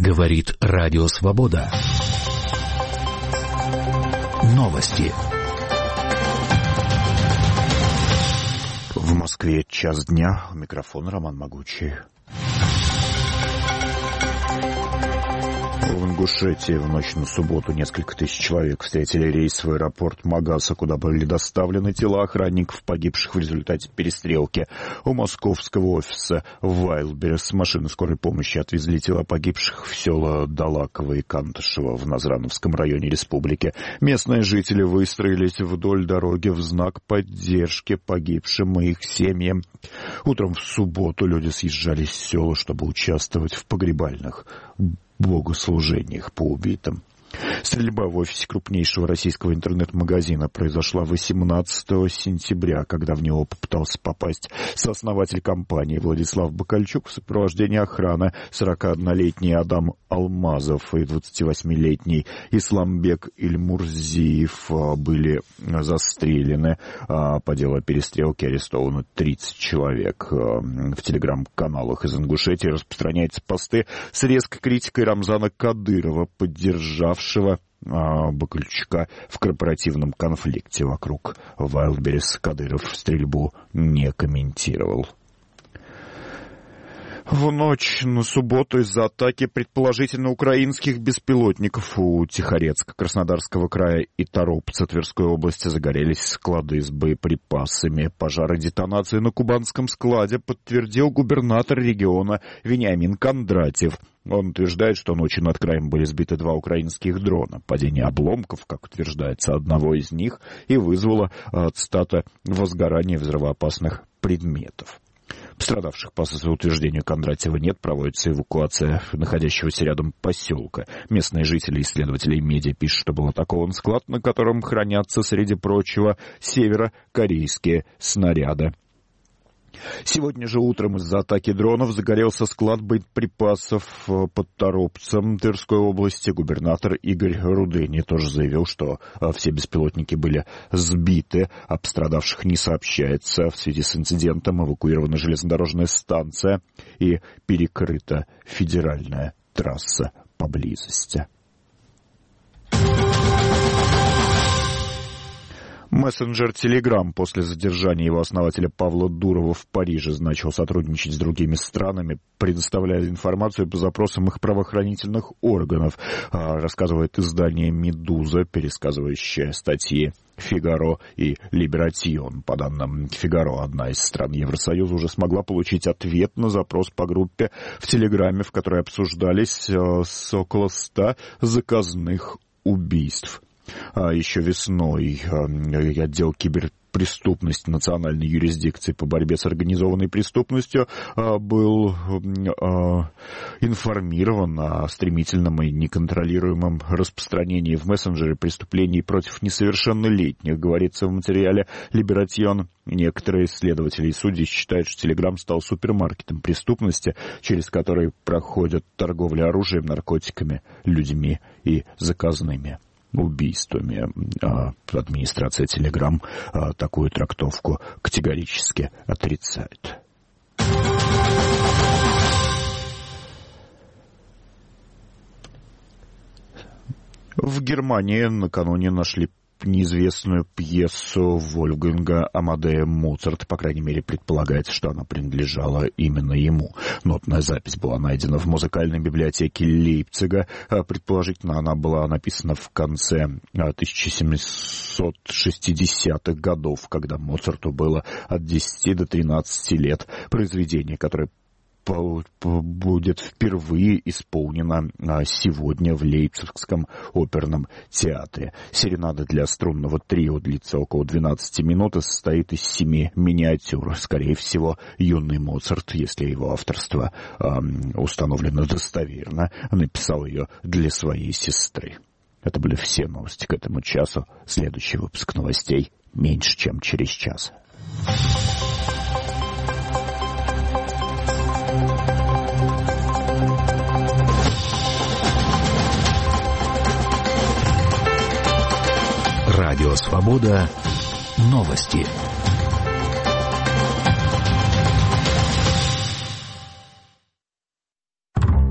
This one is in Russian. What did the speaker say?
Говорит Радио Свобода. Новости. В Москве 1:00 дня. У микрофона Роман Могучий. В Ингушетии в ночь на субботу несколько тысяч человек встретили рейс в аэропорт Магаса, куда были доставлены тела охранников, погибших в результате перестрелки. У московского офиса в Вайлдберрис машины скорой помощи отвезли тела погибших в села Далаково и Кантышево в Назрановском районе республики. Местные жители выстроились вдоль дороги в знак поддержки погибшим и их семьям. Утром в субботу люди съезжались в села, чтобы участвовать в погребальных богослужениях по убитым. Стрельба в офисе крупнейшего российского интернет-магазина произошла 18 сентября, когда в него попытался попасть сооснователь компании Владислав Бакальчук в сопровождении охраны. 41-летний Адам Алмазов и 28-летний Исламбек Ильмурзиев были застрелены. По делу о перестрелке арестовано 30 человек. В телеграм-каналах из Ингушетии распространяются посты с резкой критикой Рамзана Кадырова, поддержавшего Бакальчука в корпоративном конфликте вокруг Вайлдберрис. Кадыров стрельбу не комментировал. В ночь на субботу из-за атаки предположительно украинских беспилотников у Тихорецка, Краснодарского края и Торопца Тверской области загорелись склады с боеприпасами. Пожар и детонации на кубанском складе подтвердил губернатор региона Вениамин Кондратьев. Он утверждает, что ночью над краем были сбиты 2 украинских дрона. Падение обломков, как утверждается, одного из них и вызвало, цитата, возгорание взрывоопасных предметов. Пострадавших, по утверждению Кондратьева, нет, проводится эвакуация находящегося рядом поселка. Местные жители и исследователи медиа пишут, что был атакован склад, на котором хранятся, среди прочего, северокорейские снаряды. Сегодня же утром из-за атаки дронов загорелся склад боеприпасов под Торопцем Тверской области. Губернатор Игорь Рудыни тоже заявил, что все беспилотники были сбиты. О пострадавших не сообщается. В связи с инцидентом эвакуирована железнодорожная станция и перекрыта федеральная трасса поблизости. Мессенджер Telegram после задержания его основателя Павла Дурова в Париже начал сотрудничать с другими странами, предоставляя информацию по запросам их правоохранительных органов, рассказывает издание «Медуза», пересказывающее статьи «Фигаро» и «Либератион». По данным «Фигаро», одна из стран Евросоюза уже смогла получить ответ на запрос по группе в Телеграме, в которой обсуждались около 100 заказных убийств. Еще весной отдел киберпреступности национальной юрисдикции по борьбе с организованной преступностью был информирован о стремительном и неконтролируемом распространении в мессенджере преступлений против несовершеннолетних, говорится в материале «Либератион». Некоторые исследователи и судьи считают, что Telegram стал супермаркетом преступности, через который проходят торговля оружием, наркотиками, людьми и заказными убийствами. Администрация Telegram такую трактовку категорически отрицает. В Германии накануне нашли неизвестную пьесу Вольфганга Амадея Моцарта. По крайней мере, предполагается, что она принадлежала именно ему. Нотная запись была найдена в музыкальной библиотеке Лейпцига. Предположительно, она была написана в конце 1760-х годов, когда Моцарту было от 10 до 13 лет. Произведение, которое будет впервые исполнена сегодня в Лейпцигском оперном театре. Серенада для струнного трио длится около 12 минут и состоит из 7 миниатюр. Скорее всего, юный Моцарт, если его авторство установлено достоверно, написал ее для своей сестры. Это были все новости к этому часу. Следующий выпуск новостей меньше, чем через час. Радио Свобода. Новости.